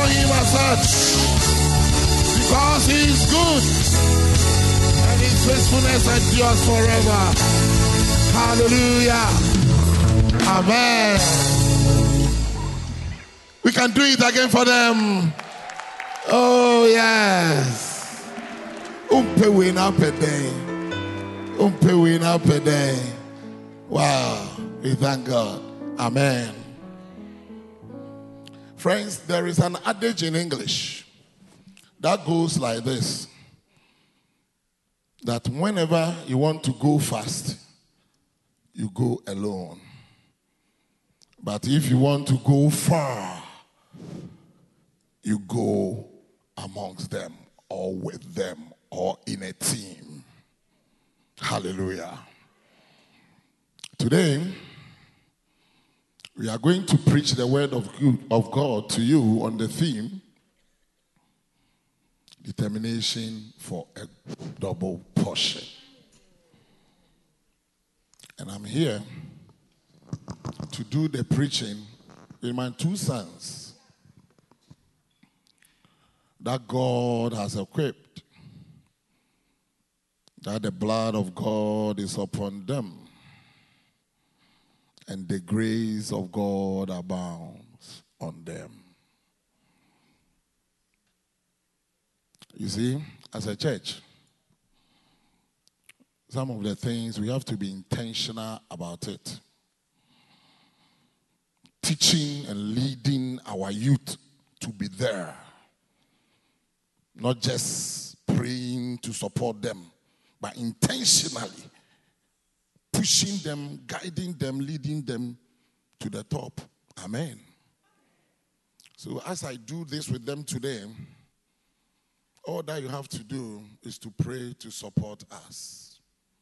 adore him as such. Because he is good. And his faithfulness endures forever. Hallelujah. Amen. We can do it again for them. Oh, yes. Wow. We thank God. Amen. Friends, there is an adage in English that goes like this. That whenever you want to go fast, you go alone. But if you want to go far, you go amongst them or with them or in a team. Hallelujah. Today, we are going to preach the word of God to you on the theme, determination for a double portion. And I'm here to do the preaching with my two sons that God has equipped, that the blood of God is upon them, and the grace of God abounds on them. You see, as a church, some of the things we have to be intentional about it. Teaching and leading our youth to be there. Not just praying to support them, but intentionally pushing them, guiding them, leading them to the top. Amen. So as I do this with them today, all that you have to do is to pray to support us.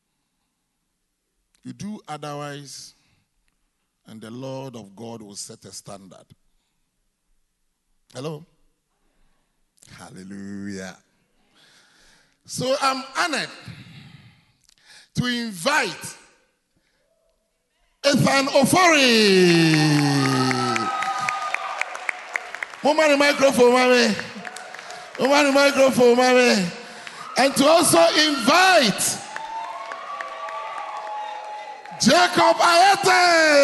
You do otherwise, and the Lord of God will set a standard. Hello? Hallelujah. So I'm honored to invite Ethan Ofori. Mama the microphone, mommy. Mama the microphone, mommy. And to also invite Jacob Ayete.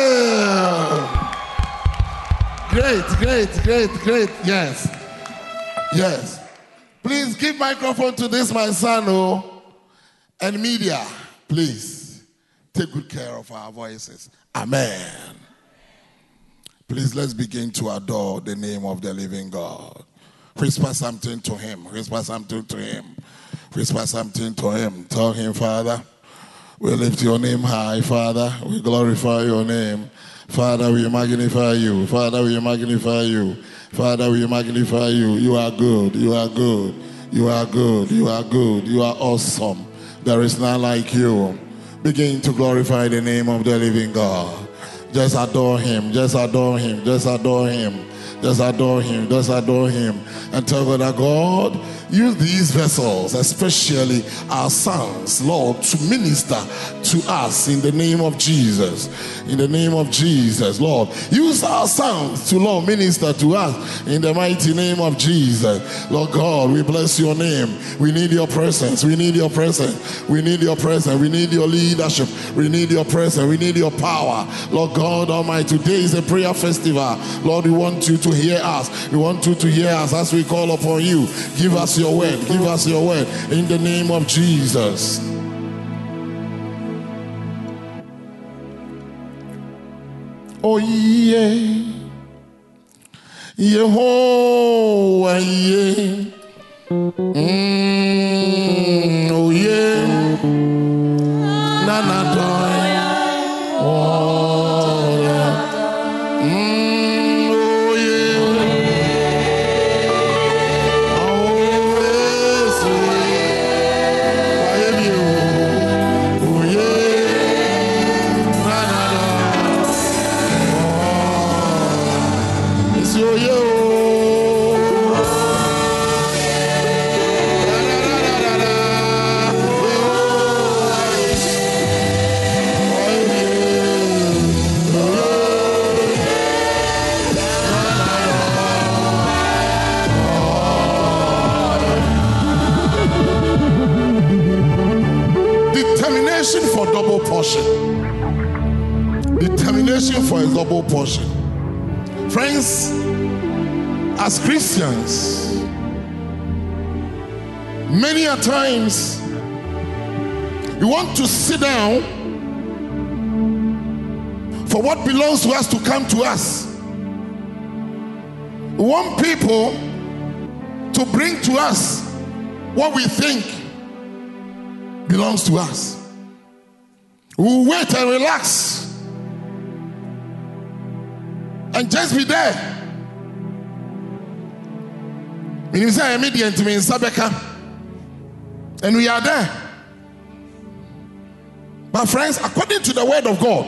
Great. Yes. Yes. Please give microphone to this, my son, and media, please take good care of our voices. Amen. Please, let's begin to adore the name of the living God. Whisper something to him. Whisper something to him. Whisper something to him. Tell him, Father, we lift your name high, Father. We glorify your name. Father, we magnify you. Father, we magnify you. Father, we magnify you. You are good. You are good. You are good. You are good. You are awesome. There is none like you. Begin to glorify the name of the living God. Just adore him. Just adore him. Just adore him. Just adore him. Just adore him. And tell God that God, use these vessels, especially our sons, Lord, to minister to us in the name of Jesus. In the name of Jesus, Lord. Use our sons to, Lord, minister to us in the mighty name of Jesus. Lord God, we bless your name. We need your presence. We need your presence. We need your presence. We need your leadership. We need your presence. We need your power. Lord God Almighty, today is a prayer festival. Lord, we want you to hear us. We want you to hear us as we call upon you. Give us your word. Give us your word in the name of Jesus. Oh yeah, Yehovah yeah. Oh yeah, Nana toy. Oh yeah. portion. Determination for a double portion. Friends, as Christians, many a times we want to sit down for what belongs to us to come to us. We want people to bring to us what we think belongs to us. We'll wait and relax and just be there. And we are there. But friends, according to the word of God,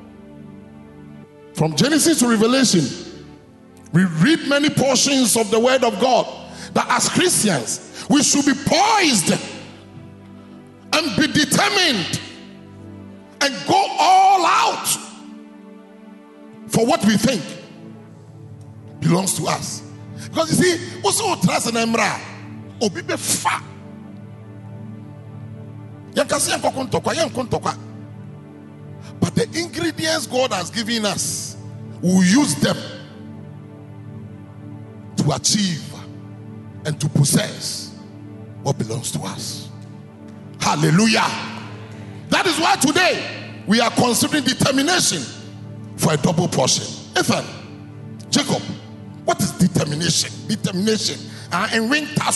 from Genesis to Revelation, we read many portions of the word of God that as Christians, we should be poised and be determined and go all out for what we think belongs to us. Because you see, also trust and emra, obi be fa. But the ingredients God has given us, we'll use them to achieve and to possess what belongs to us. Hallelujah. That is why today we are considering determination for a double portion. Ethan, Jacob, what is determination? Determination. In winter,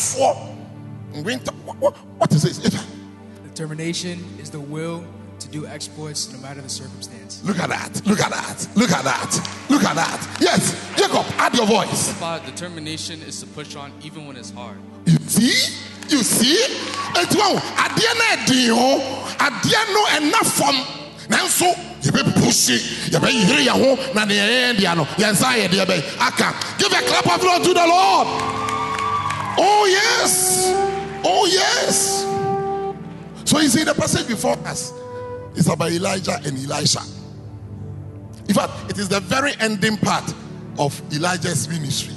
what is it? Ethan? Determination is the will to do exploits no matter the circumstance. Look at that. Look at that. Look at that. Look at that. Yes, Jacob, add your voice. Determination is to push on even when it's hard. You see? You see? It's well, I didn't know enough from now, so you be pushing, you be here, you home, and the Indiano, yes, I give a clap of applause to the Lord. Oh, yes. Oh, yes. So you see, the passage before us is about Elijah and Elisha. In fact, it is the very ending part of Elijah's ministry.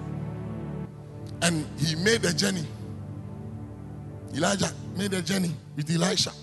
And he made a journey. Elijah made a journey with Elisha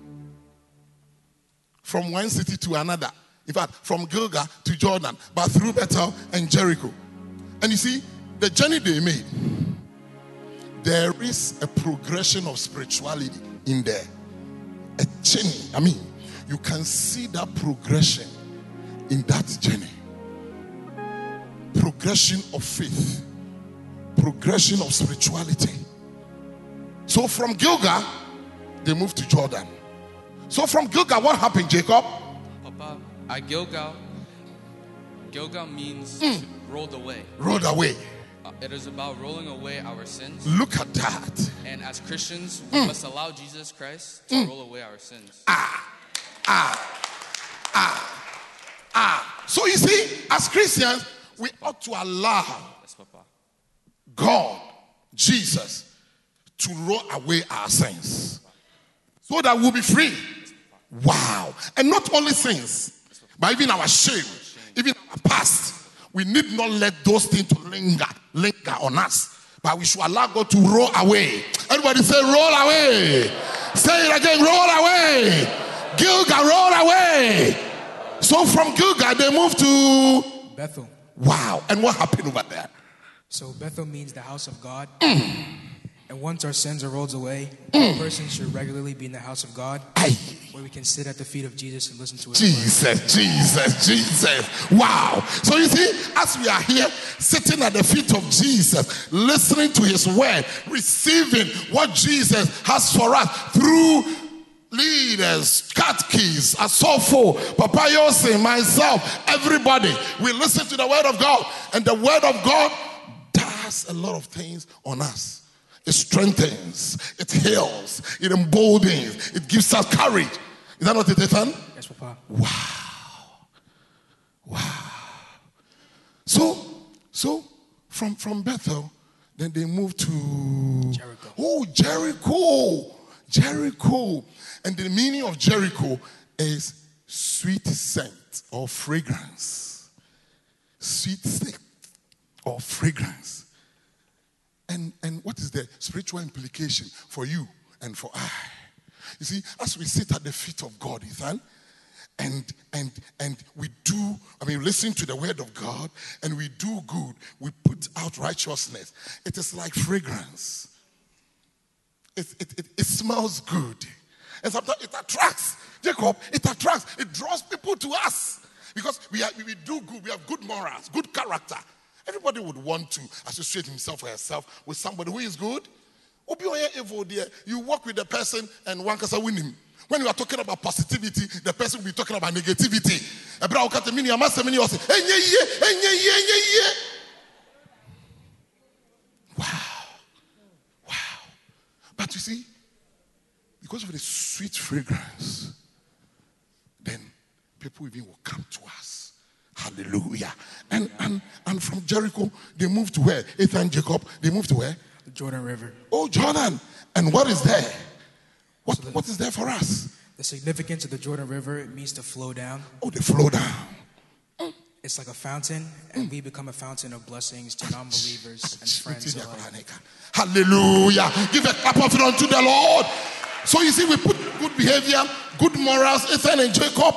from one city to another. In fact, from Gilgal to Jordan, but through Bethel and Jericho. And you see, the journey they made, there is a progression of spirituality in there. A journey. I mean, you can see that progression in that journey. Progression of faith. Progression of spirituality. So from Gilgal, they moved to Jordan. So from Gilgal, what happened, Jacob? Papa, at Gilgal means rolled away. Rolled away. It is about rolling away our sins. Look at that. And as Christians, we must allow Jesus Christ to roll away our sins. So you see, as Christians, we ought to allow God, Jesus, to roll away our sins so that we'll be free. Wow. And not only sins, but even our shame, even our past. We need not let those things to linger on us, but we should allow God to roll away. Everybody say roll away. Say it again, roll away. Gilgal, roll away. So from Gilgal they moved to Bethel. Wow. And what happened over there? So Bethel means the house of God. And once our sins are rolled away, a person should regularly be in the house of God, where we can sit at the feet of Jesus and listen to his word. Jesus. Wow. So you see, as we are here sitting at the feet of Jesus, listening to his word, receiving what Jesus has for us through leaders, catechists, Asofo, Papa Yose, myself, everybody, we listen to the word of God, and the word of God does a lot of things on us. It strengthens, it heals, it emboldens, it gives us courage. Is that not it, Ethan? Yes, Papa. Wow. So from Bethel, then they moved to Jericho. Oh, Jericho. And the meaning of Jericho is sweet scent or fragrance. Sweet scent or fragrance. And what is the spiritual implication for you and for I? You see, as we sit at the feet of God, Ethan, and we do, listen to the word of God and we do good, we put out righteousness. It is like fragrance. It smells good. And sometimes it attracts. Jacob, it attracts. It draws people to us. Because we do good. We have good morals, good character. Everybody would want to associate himself or herself with somebody who is good. You work with the person and one can win him. When you are talking about positivity, the person will be talking about negativity. Wow. But you see, because of the sweet fragrance, then people even will come to us. Hallelujah. And from Jericho, they moved to where? Ethan and Jacob, they moved to where? The Jordan River. Oh, Jordan. And what is there? What is there for us? The significance of the Jordan River, it means to flow down. Oh, they flow down. It's like a fountain, and we become a fountain of blessings to non-believers and friends alike. Hallelujah. Give a clap of it unto the Lord. So you see, we put good behavior, good morals, Ethan and Jacob,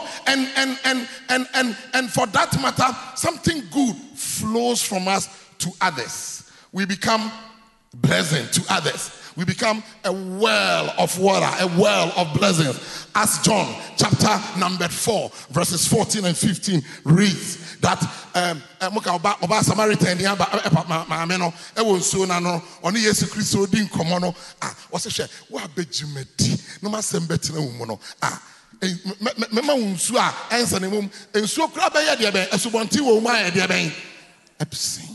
and for that matter, something good flows from us to others. We become blessing to others. We become a well of water, a well of blessings. As John chapter number 4, verses 14 and 15 reads that Oba Samaritan Mameno Ewonso no oni Yesu Kristo di nkomo no wo se hwe wo abegimadi no masembeti na wo no mema unsu a ensa ne mum ensu kura be ye de ben esubonti wo mu a de ben epsin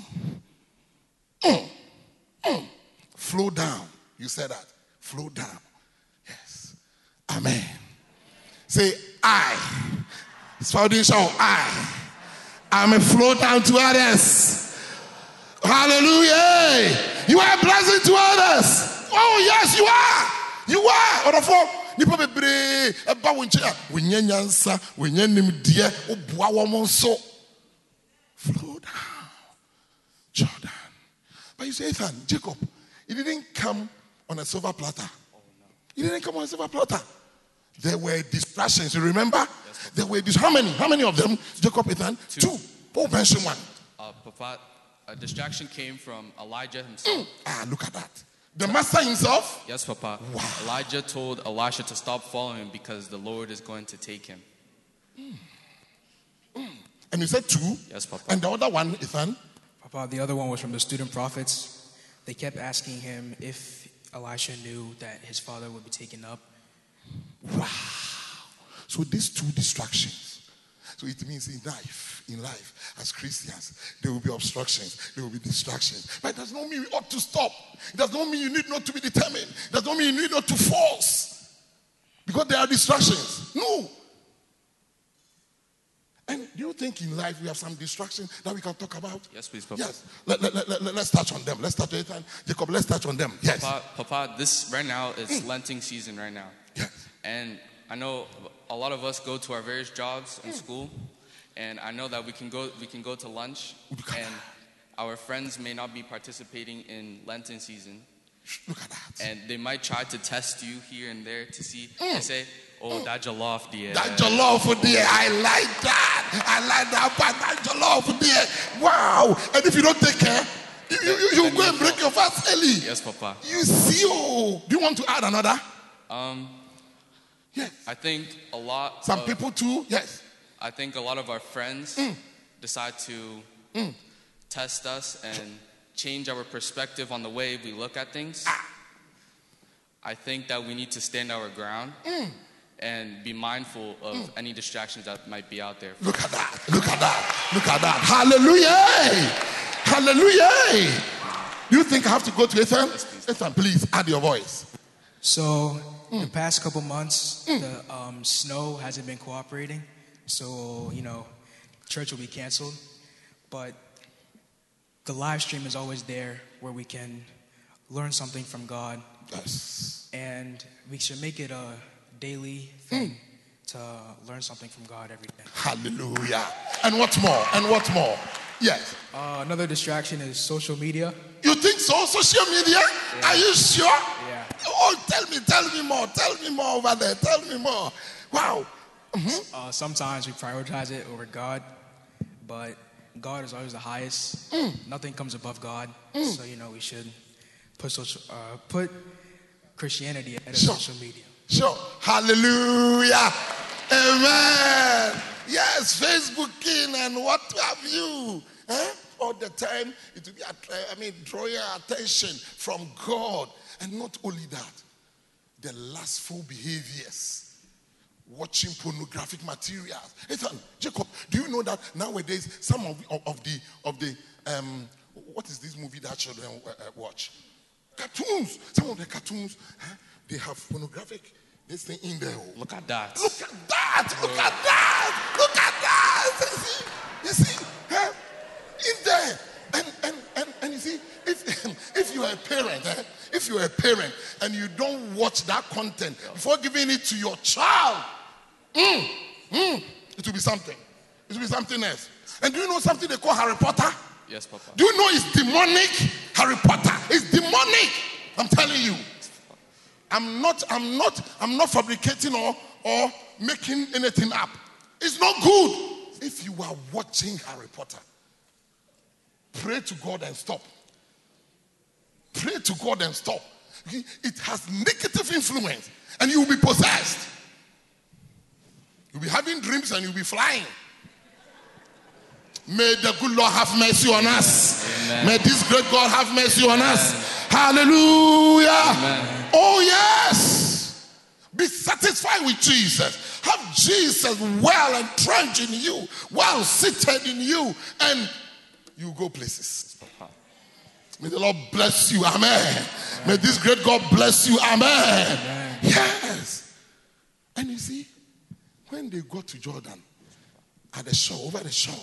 flow down. You said that. Flow down. Yes. Amen. Say, I. It's foundation. I'm a flow down to others. Hallelujah. You are a blessing to others. Oh, yes, you are. You are. Or for nipa bebre eba wonche we nyanyansa we nyanimdie oboa wo so. Flow down. Jordan. But you say, Ethan, Jacob, he didn't come on a silver platter. He didn't come on a silver platter. There were distractions. You remember? Yes, there were how many? How many of them? Jacob, Ethan? Two. Oh, mention one. Papa, a distraction came from Elijah himself. Look at that. The master himself? Yes, Papa. Wow. Elijah told Elisha to stop following him because the Lord is going to take him. And you said two? Yes, Papa. And the other one, Ethan? Papa, the other one was from the student prophets. They kept asking him if Elisha knew that his father would be taken up. Wow. So these two distractions. So it means in life, as Christians, there will be obstructions, there will be distractions. But it does not mean we ought to stop. It does not mean you need not to be determined. It does not mean you need not to force. Because there are distractions. No. And do you think in life we have some distractions that we can talk about? Yes, please, Papa. Yes. Let's touch on them. Let's touch on Ethan. Jacob, let's touch on them. Yes. Papa, this right now is Lenting season right now. Yes. And I know a lot of us go to our various jobs in school, and I know that we can go to lunch, and our friends may not be participating in Lenten season. Look at that. And they might try to test you here and there to see and say, oh, that jollof dear. That jollof dear. I like that. But that jollof dear. Wow. And if you don't take care, you go and break your fast early. Yes, Papa. You see, do you want to add another? Yes. I think a lot. Some people too. Yes. I think a lot of our friends decide to test us and change our perspective on the way we look at things. I think that we need to stand our ground and be mindful of any distractions that might be out there. Look at that. Look at that. Look at that. Hallelujah. Hallelujah. Do you think I have to go to Ethan? Yes, please. Ethan, please add your voice. So, the past couple months, the snow hasn't been cooperating. So, church will be canceled. But the live stream is always there where we can learn something from God. Yes. And we should make it a daily thing to learn something from God every day. Hallelujah. And what more? And what more? Yes. Another distraction is social media. You think so? Social media? Yeah. Are you sure? Yeah. Oh, tell me more. Tell me more over there. Tell me more. Wow. Sometimes we prioritize it over God, but God is always the highest. Nothing comes above God. So, we should put Christianity ahead of social media. Sure. Hallelujah. Amen. Yes, Facebooking and what have you. All the time, it will be, drawing attention from God. And not only that, the lustful behaviors, watching pornographic materials. Ethan, Jacob, do you know that nowadays some of the what is this movie that children watch? Cartoons. Some of the cartoons, they have pornographic this thing in there. Look at that. Look at that. Look at that. Look at that. You see, in there. And you see, if you are a parent, and you don't watch that content before giving it to your child, it will be something. It will be something else. And do you know something they call Harry Potter? Yes, Papa. Do you know it's demonic? Harry Potter is demonic. I'm telling you. I'm not fabricating or making anything up. It's not good. If you are watching Harry Potter, pray to God and stop. Pray to God and stop. It has negative influence and you will be possessed. You'll be having dreams and you'll be flying. May the good Lord have mercy on us. Amen. May this great God have mercy on us. Hallelujah. Amen. Oh yes. Be satisfied with Jesus. Have Jesus well entrenched in you, well seated in you, and you go places. May the Lord bless you. Amen. May this great God bless you. Amen. Yes. And you see, when they got to Jordan, at the shore, over the shore,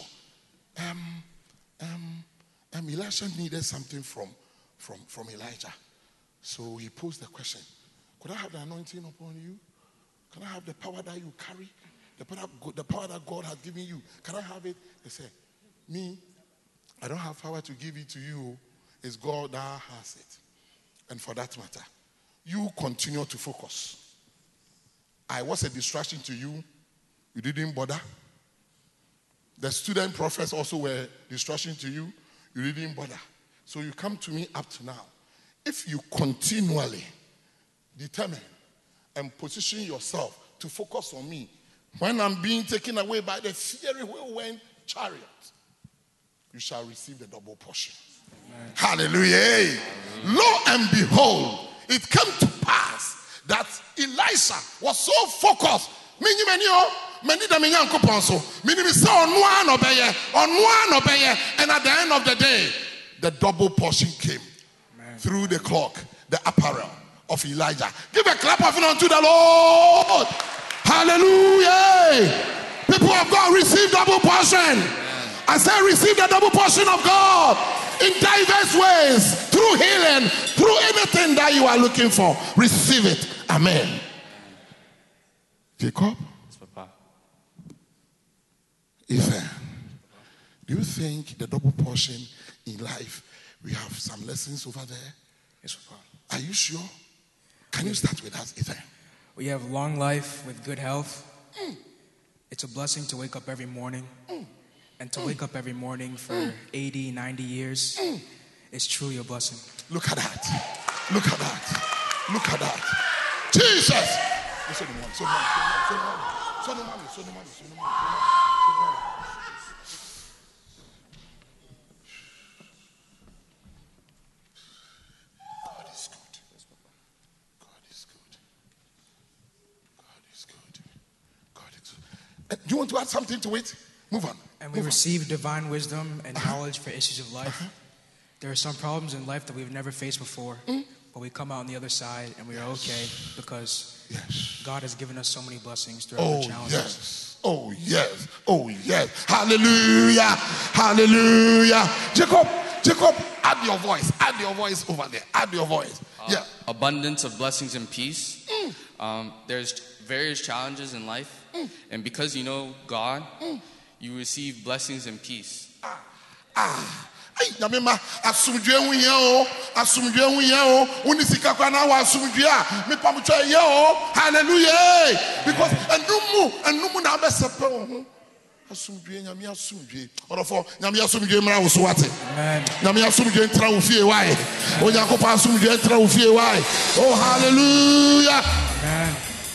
Elisha needed something from Elijah. So he posed the question, could I have the anointing upon you? Can I have the power that you carry? The power that God has given you. Can I have it? They said, me, I don't have power to give it to you. It's God that has it. And for that matter, you continue to focus. I was a distraction to you. You didn't bother. The student prophets also were distraction to you. You didn't bother. So you come to me up to now. If you continually determine and position yourself to focus on me, when I'm being taken away by the fiery whirlwind chariot, you shall receive the double portion. Amen. Hallelujah. Lo and behold, it came to pass that Elisha was so focused. And at the end of the day, the double portion came. Amen. Through the cloak, the apparel of Elijah. Give a clap of it unto the Lord. Hallelujah. People of God, receive double portion. Amen. I say receive the double portion of God in diverse ways, through healing, through anything that you are looking for. Receive it. Amen. Jacob? Yes, Papa. Ethan, do you think the double portion in life, we have some lessons over there? Yes, Papa. Are you sure? Can you start with us, Ethan? We have long life with good health. It's a blessing to wake up every morning. And to wake up every morning for 80, 90 years is truly a blessing. Look at that. Look at that. Look at that. Jesus! Do you want to add something to it? Move on. And we receive divine wisdom and knowledge for issues of life. There are some problems in life that we've never faced before, but we come out on the other side and we are okay because God has given us so many blessings throughout the challenges. Yes. Oh, yes. Oh, yes. Hallelujah. Hallelujah. Jacob, add your voice. Add your voice over there. Add your voice. Yeah. Abundance of blessings and peace. There's various challenges in life. And because you know God, you receive blessings and peace. Ay, Yamima, asumdwe huyo, asumdwe huyo, unisika kwa na asumdwe, me pamucha yo, hallelujah. Because enumu na besepe asumdwe nyame asumdwe. Orofo nyame asumdwe mra wo so wate. Amen. Nyame asumdwe ntra wo fie why? Onyankopɔ asumdwe ntra wo fie why? Oh hallelujah. Amen.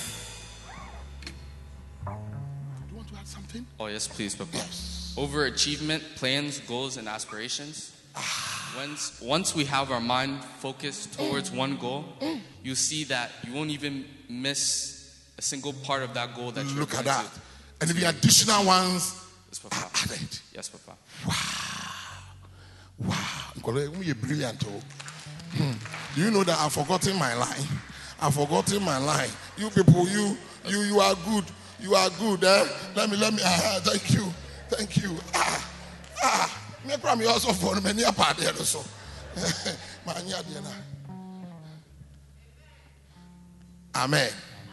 Do you want to add something? Oh, yes, please, Papa. Yes. Overachievement, plans, goals, and aspirations. Once we have our mind focused towards one goal, you see that you won't even miss a single part of that goal that you're Look at going that. And the additional ones Yes, are Papa. added. Yes, Papa. Wow. You're brilliant. Do you know that I've forgotten my line? I've forgotten my line. You people, you are good. You are good. Let me. Thank you. Me cry also for many a part there also. Amen.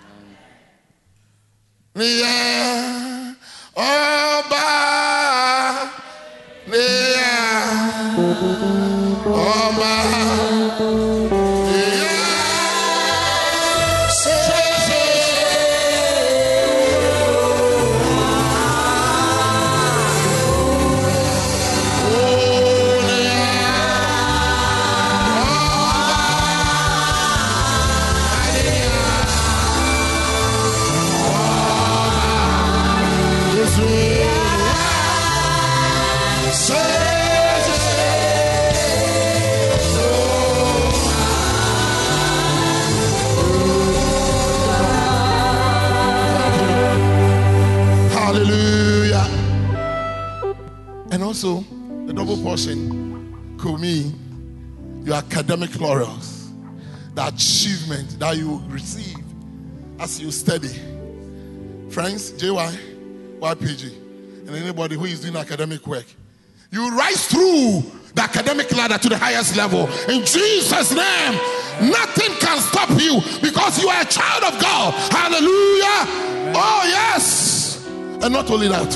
Nia Oba Nia Oba Hallelujah. And also, the double portion could mean your academic laurels, the achievement that you receive as you study. Friends, JY, YPG, and anybody who is doing academic work, you rise through the academic ladder to the highest level. In Jesus' name, nothing can stop you because you are a child of God. Hallelujah. Oh, yes. And not only that,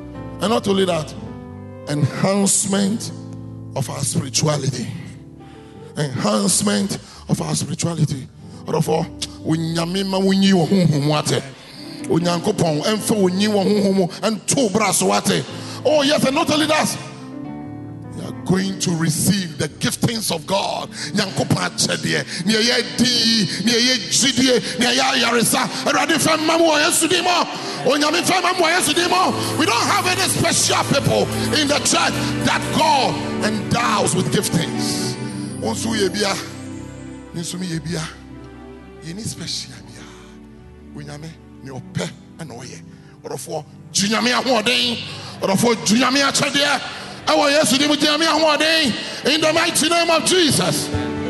enhancement of our spirituality. Enhancement of our spirituality. Therefore, unyamima unyi wo honhom wate. Unyankopon emfa unyi wo honhom and to braso wate. Oh yes, and not only that, you are going to receive the giftings of God. Nyankopon achede, ne ye di, ne ye jidie, ne ye yaresa. Erade fam mamu yesudimo. Onyame fam mamu yesudimo. We don't have any special people in the church that God endows with giftings. Onsu yebia, ninsumi yebia. You need special bia. Onyame ne ope and oye. Orofo junyame ahoden, orofo junyame achede. Our yesterday in the mighty name of Jesus.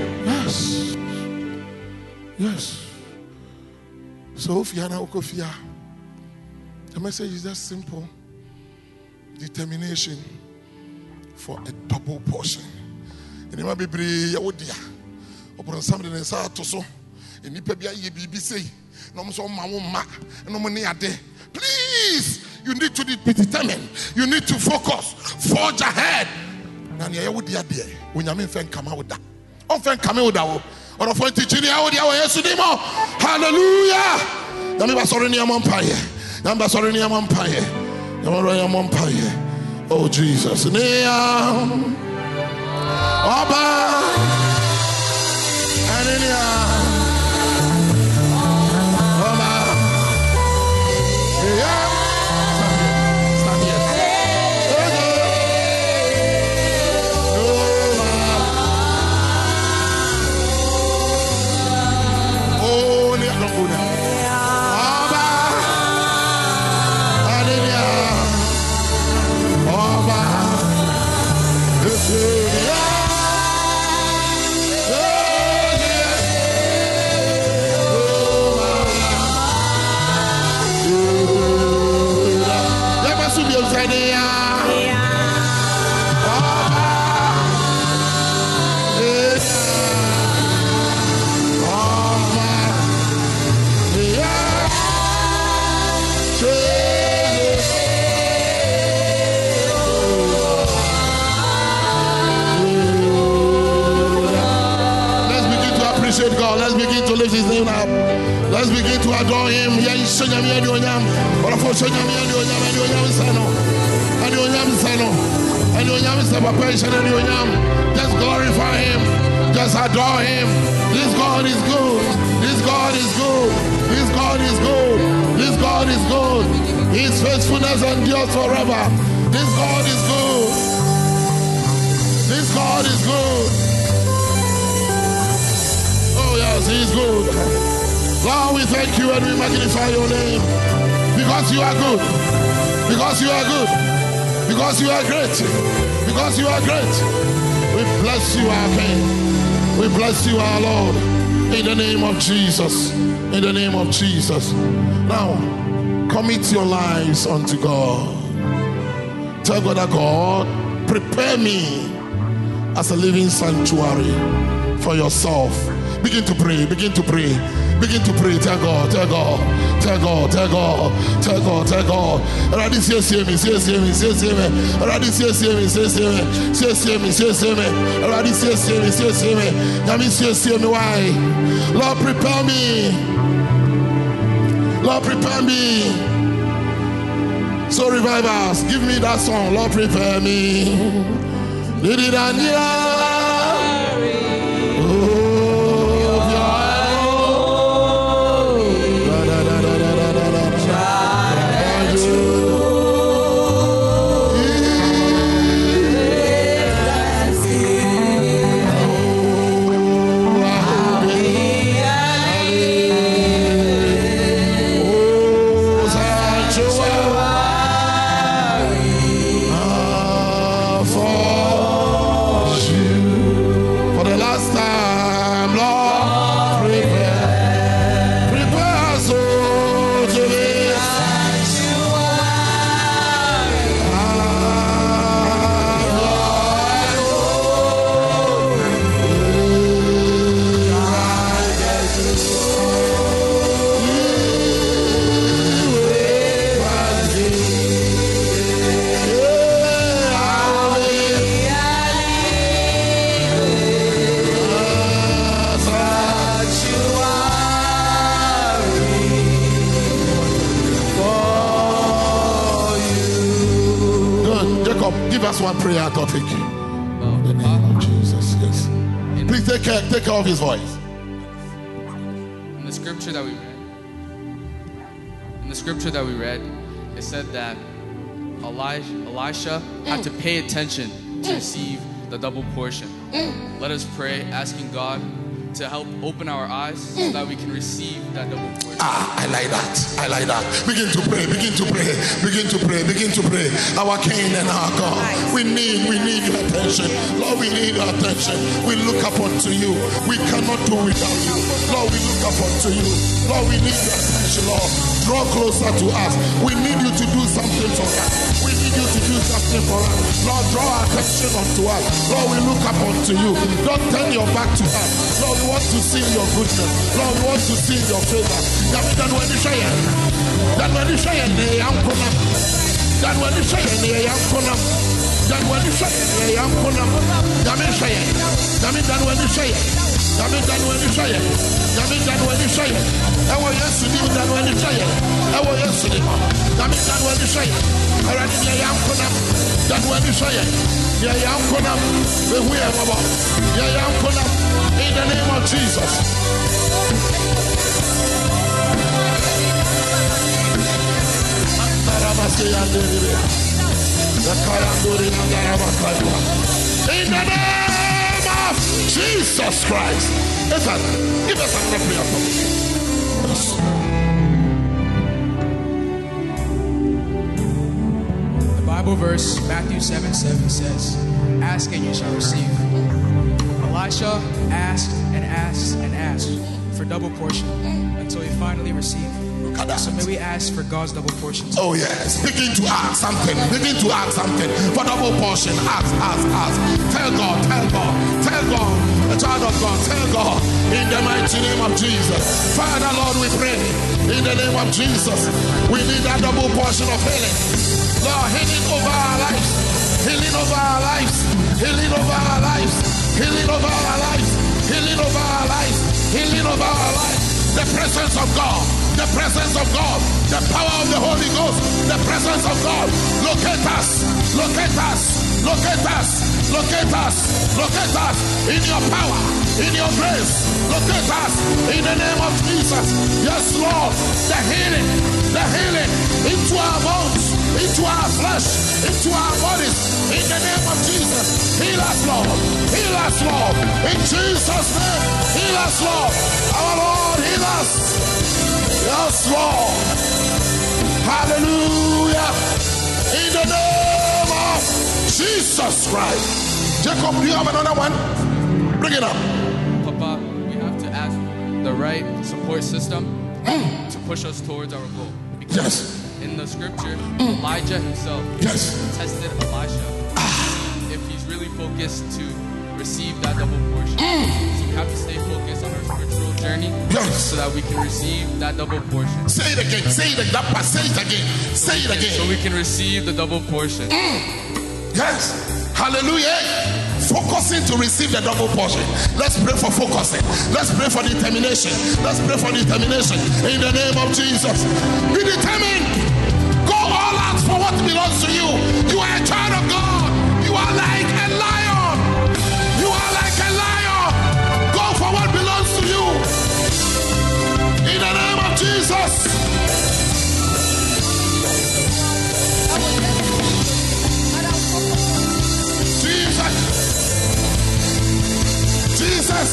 Yes. So if you are now Okofia, the message is just simple. Determination for a double portion. And it might be Yawodia. Upon something in Satoso. And Nipabia Yibi say, no so Mamma, no money a day. Please. You need to be determined. You need to focus. Forge ahead. Nanya would ya dear. When you mean come out with that. Often come out with that. Or of what teaching you yesterday more. Hallelujah. Number sorry near Empire. Number sorry near Empire. Number Empire. Oh Jesus. Neam. Oba. Anania. lift his name up. Let's begin to adore him. Just glorify him. Just adore him. This God is good. This God is good. This God is good. This God is good. His faithfulness endures forever. This God is good. This God is good. Oh yes, he is good. Lord, we thank you and we magnify your name. Because you are good. Because you are good. Because you are great. Because you are great. We bless you, our King. We bless you, our Lord. In the name of Jesus. In the name of Jesus. Now, commit your lives unto God. Tell God that God, prepare me as a living sanctuary for yourself. Begin to pray. Begin to pray. Begin to pray. Tell God. Tell God. Tell God. Tell God. Tell God. Tell God. Already see me. See me. See me. Already see me. See me. See me. See me. Already see me. See me. Let me see me. Why? Lord, prepare me. Lord, prepare me. So revive us. Give me that song. Lord, prepare me. One prayer topic. In the name of Jesus. Yes. Please take care of his voice. In the scripture that we read, it said that Elisha had to pay attention to receive the double portion. Let us pray, asking God to help open our eyes so that we can receive that double portion. I like that. I like that. Begin to pray. Begin to pray. Begin to pray. Begin to pray. Our King and our God. We need your attention. Lord, we need your attention. We look up unto you. We cannot do without you. Lord, we look up unto you. Lord, we need your attention, Lord. Draw closer to us. We need you to do something for us. We need you to do something for us. Lord, draw our attention unto us. Lord, we look up unto you. Don't turn your back to us. Lord, we want to see your goodness. Lord, we want to see your favor. Then when you say it, then when you say it, then when you say it, then when you say it, then when you say it, then when you say it, then when you say it, then when you say it, I want you to do that when you say it. I want you to do that when you say it. Already, then when you say it, in the name of Jesus. In the name of Jesus Christ. Listen, give us another prayer for me. Yes. The Bible verse, Matthew 7:7 says, "Ask and you shall receive." Elisha asked and asked and asked for double portion until he finally received. So may we ask for God's double portion. Oh yes. Begin to ask something. Begin to ask something. For double portion. Ask. Tell God. A child of God. Tell God. In the mighty name of Jesus. Father, Lord, we pray. In the name of Jesus. We need that double portion of healing. Lord, healing over our lives. Healing over our lives. Healing over our lives. Healing over our lives. Healing over our lives. healing over our life, the presence of God, the presence of God, the power of the Holy Ghost, the presence of God. Locate us, locate us, locate us, locate us, locate us in your power, in your grace. Locate us in the name of Jesus. Yes, Lord, the healing into our bones, into our flesh, into our bodies, in the name of Jesus. Heal us, Lord. Heal us, Lord. In Jesus' name, heal us, Lord. Our Lord, heal us. Yes, Lord. Hallelujah. In the name of Jesus Christ. Jacob, do you have another one? Bring it up. Papa, we have to ask the right support system to push us towards our goal. Because Yes. in the scripture, Elijah himself tested Elisha if he's really focused to receive that double portion. So we have to stay focused on our spiritual journey so that we can receive that double portion. Say it again. Say it again. Say it again. Say it again. So we can receive the double portion. Yes. Hallelujah. Focusing to receive the double portion. Let's pray for focusing. Let's pray for determination. Let's pray for determination in the name of Jesus. Be determined. Go all out for what belongs to you. You are a child of God. You are like a lion. You are like a lion. Go for what belongs to you. In the name of Jesus. Jesus.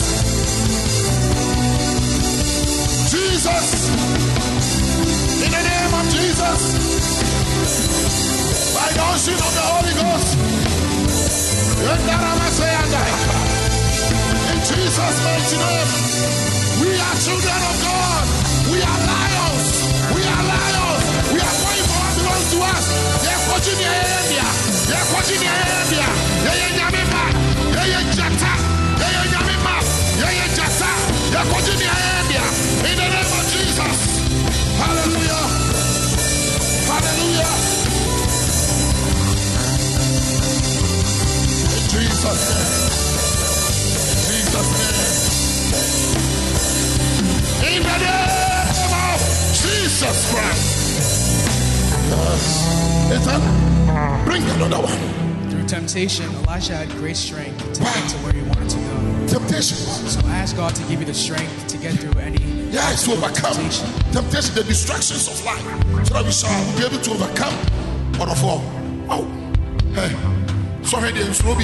Jesus. In the name of Jesus. By the unction of the Holy Ghost. In Jesus' mighty name. We are children of God. We are lions. We are lions. We are going for what belongs to us. They're watching the area. They're watching the area. They're Yamima. They're Jata. They're Yamima. They're Jata. They're watching the area. In the name of Jesus. Hallelujah. Hallelujah. In Jesus' name. Jesus' name. In the name of Jesus Christ. Yes. Ethan, bring another one. Through temptation, Elisha had great strength to get to where he wanted to go. Temptation. So ask God to give you the strength to get through any Yes, to overcome temptation, the distractions of life, so that we shall be able to overcome what of all. Oh, hey, sorry,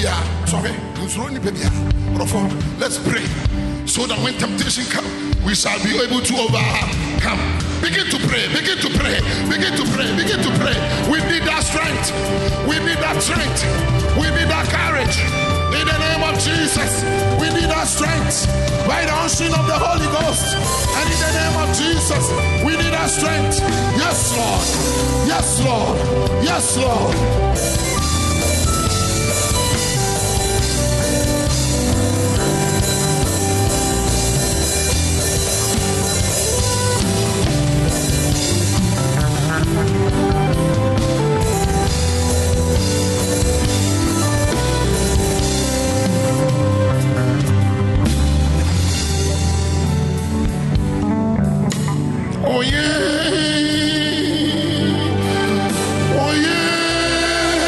let's pray so that when temptation comes, we shall be able to overcome. Begin to pray, begin to pray, begin to pray, begin to pray. We need that strength. We need that strength. We need that courage. In the name of Jesus, we need that strength by the unction of the Holy Ghost. And in the name of Jesus, we need that strength. Yes, Lord. Yes, Lord. Yes, Lord. Oh yeah. Oh yeah.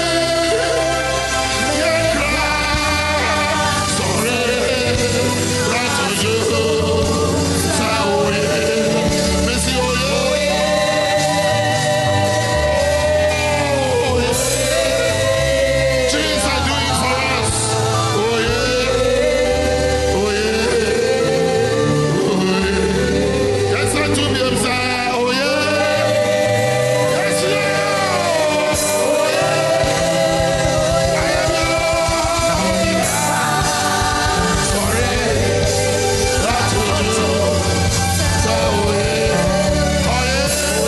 Yeah, cry. Sorry. That's you. Sorry. Messi, oh yeah. Oh yeah. Jesus doing for us. Oh yeah. Oh yeah. Oh yeah. Yes, I do be upside. Oh yeah. Yes, Lord. Oh yeah. I am Lord. Sorry. That's what you do. So yeah. Oh yeah.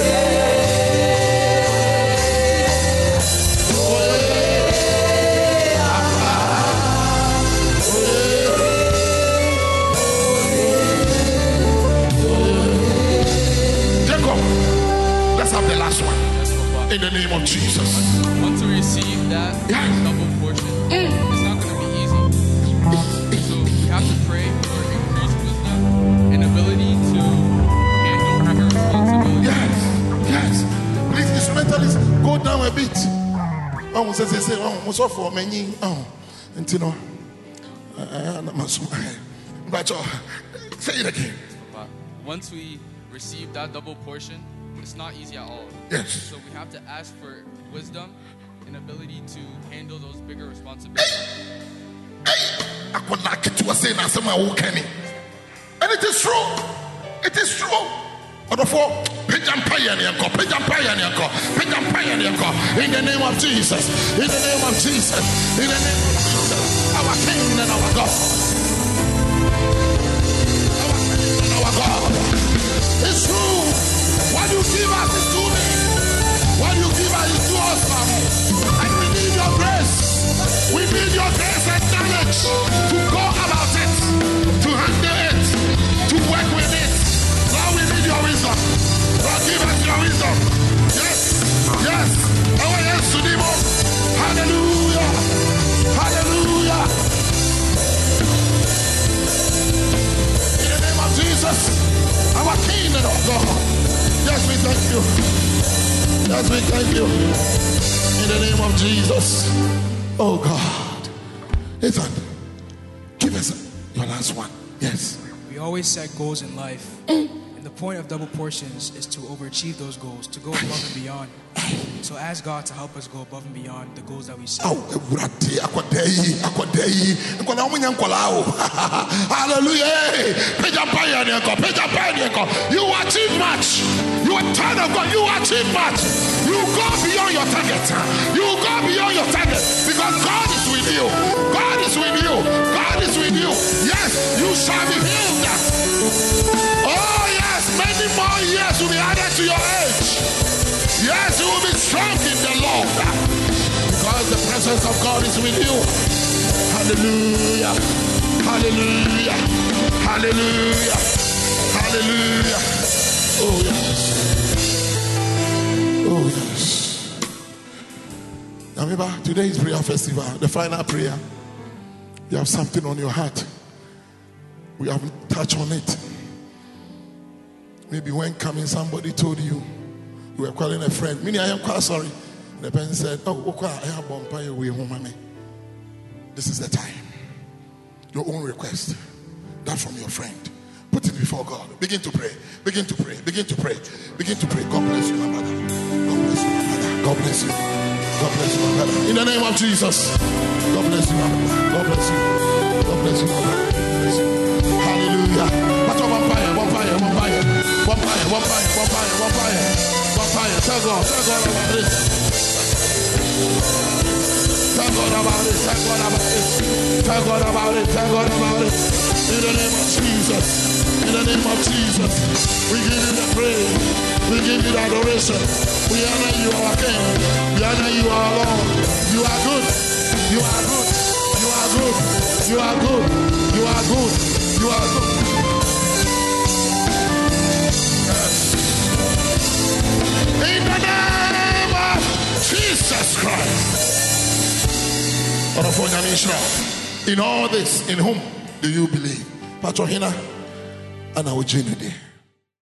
Jacob, let's have the last one. Yes, Papa. In the name of Jesus. Once we receive that double portion, it's not going to be easy. So we have to pray for increased wisdom a bit. Oh, say, oh, so for many. Oh, and you know, but say it again. But once we receive that double portion, it's not easy at all. Yes. So we have to ask for wisdom and ability to handle those bigger responsibilities. I could like it to say now somewhere who can it. And it is true. It is true. Therefore, in the name of Jesus, in the name of Jesus, in the name of Jesus, our King and our God. Our King and our God. It's true. What you give us is to me. What you give us is to us, and we need your grace. We need your grace and knowledge to go about it, to handle it, to work with it. Lord, we need your wisdom. Lord, give us your wisdom. Yes, yes. Oh, yes, to Nemo. Hallelujah. Hallelujah. In the name of Jesus, our King and our God. Yes, we thank you. Yes, we thank you. In the name of Jesus. Oh God. Ethan, give us your last one. Yes. We always set goals in life. And the point of double portions is to overachieve those goals, to go above and beyond. So ask God to help us go above and beyond the goals that we set. Oh, hallelujah. You achieve much. You are child of God. You achieve much. You go beyond your target. You go beyond your target because God is with you. God is with you. God is with you. Yes, you shall be healed. Oh, yes, many more years will be added to your age. Yes, you will be strong in the Lord because the presence of God is with you. Hallelujah. Hallelujah. Hallelujah. Hallelujah. Oh, yes. Oh, yes. Now, remember, today is prayer festival, the final prayer. You have something on your heart. We haven't touched on it. Maybe when coming, somebody told you were calling a friend. Meaning, I am quite sorry. The person said, oh, okay, I have bumpy away home, mommy. This is the time. Your own request. That from your friend. Put it before God. Begin to pray. Begin to pray. Begin to pray. Begin to pray. God bless you, my brother. God bless you, my brother. God bless you. God bless you, my brother. In the name of Jesus. God bless you, my brother. God bless you. God bless you, my brother. God bless you. Hallelujah. But vampire. Tell God about it. Tell God about it. Tell God about it. Tell God about it. Tell God about it. In the name of Jesus. In the name of Jesus. We give you the praise. We give you the adoration. We honor you, our King. We honor you, our Lord. You are good. You are good. You are good. You are good. You are good. You are good. In the name of Jesus Christ. In all this, in whom do you believe? Patrohina and our